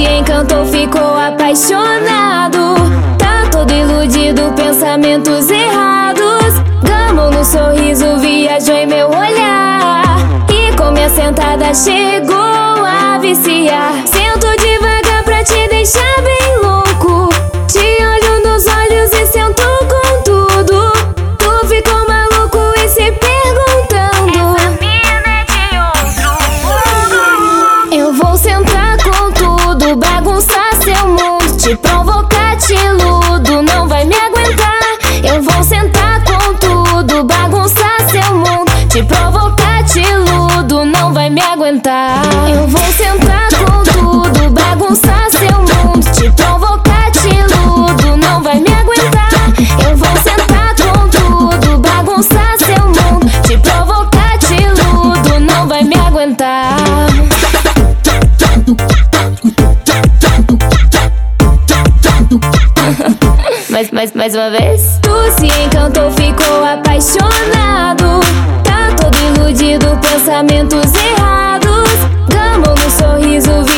se encantou, ficou apaixonado. Tá todo iludido, pensamentos errados. Gamou no sorriso, viajou em meu olhar. E com minha sentada chegou a viciar. Sento devagar pra te deixar bem louco. Te olho nos olhos e sento com tudo. Tu ficou maluco e se perguntando: essa mina é de outro mundo. Eu vou sentar com tudo, bagunçar seu mundo, te provocar, te iludo, não vai me aguentar. Eu vou sentar com tudo, bagunçar seu mundo, te provocar, te iludo, não vai me aguentar. Eu vou sentar com tudo, bagunçar seu mundo, te provocar, te iludo, não vai me aguentar. Eu vou sentar com tudo, bagunçar seu mundo, te provocar, te iludo, não vai me aguentar. Mais uma vez. Tu se encantou, ficou apaixonado. Tá todo iludido, pensamentos errados. Gamou no sorriso,